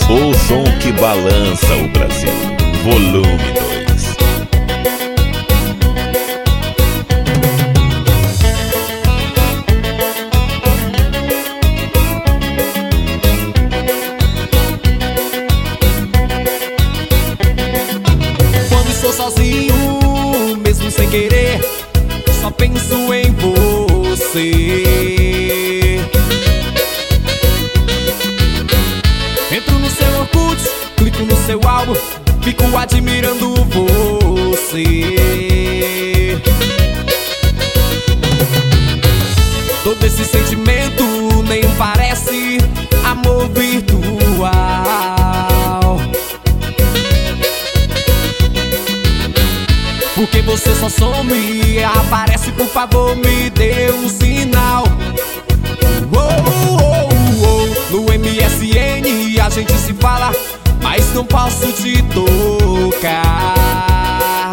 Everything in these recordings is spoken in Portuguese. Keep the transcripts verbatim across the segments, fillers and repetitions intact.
O som que balança o Brasil, volume dois. Quando estou sozinho, mesmo sem querer, só penso em você. Entro no seu Orkut, clico no seu álbum, fico admirando você. Todo esse sentimento nem parece amor virtual, porque você só some e aparece. Por favor, me dê um sinal. Oh, oh, oh, oh. No M S N a gente se fala, mas não posso te tocar.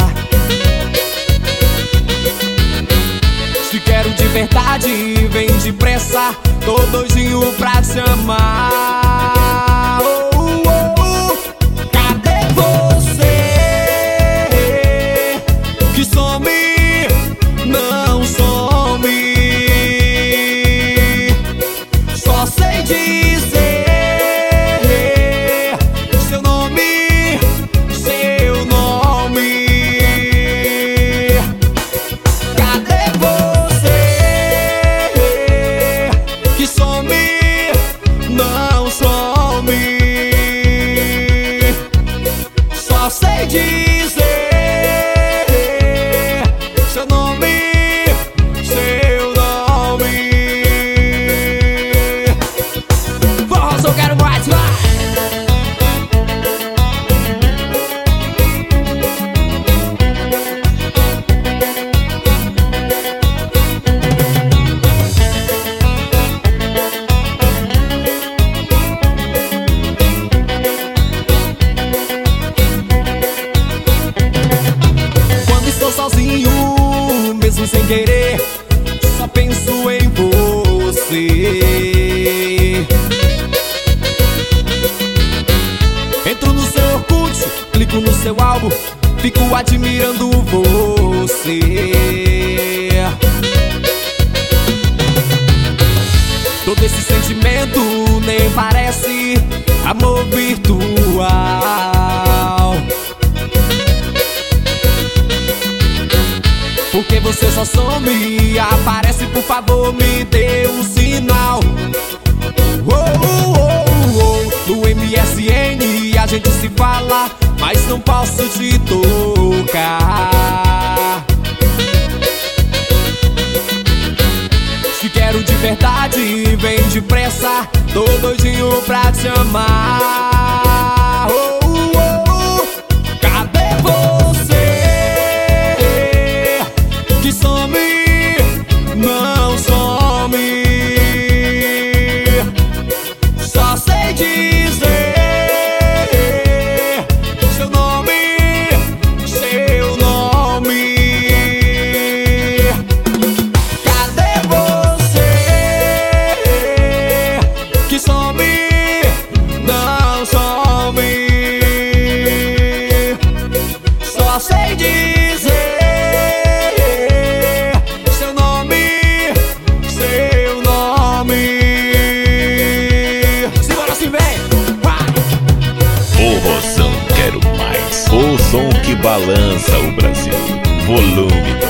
Te quero de verdade, vem depressa, tô doidinho pra te amar. Oh, oh, oh. Cadê você que some, não some? Só sei dizer seu nome, seu nome. Cadê você que some, não some? Só sei dizer seu nome, seu nome. Forró, eu quero mais, vai! Quando estou sozinho, mesmo sem querer, só penso em você. Entro no seu Orkut, clico no seu álbum, fico admirando você. Todo esse sentimento nem parece amor virtual, porque você só some e aparece. Por favor, me dê um sinal. Oh, oh, oh, oh. No M S N a gente se fala, mas não posso te tocar. Te quero de verdade, vem depressa, tô doidinho pra te amar. Oh, oh, oh. Cadê você que some, não some? Só sei dizer seu nome, seu nome. Cadê você que some, não some? Só sei dizer seu nome, seu nome. Simbora assim, vem! Vai! Forrozão, quero mais. O som que balança o Brasil, volume dois.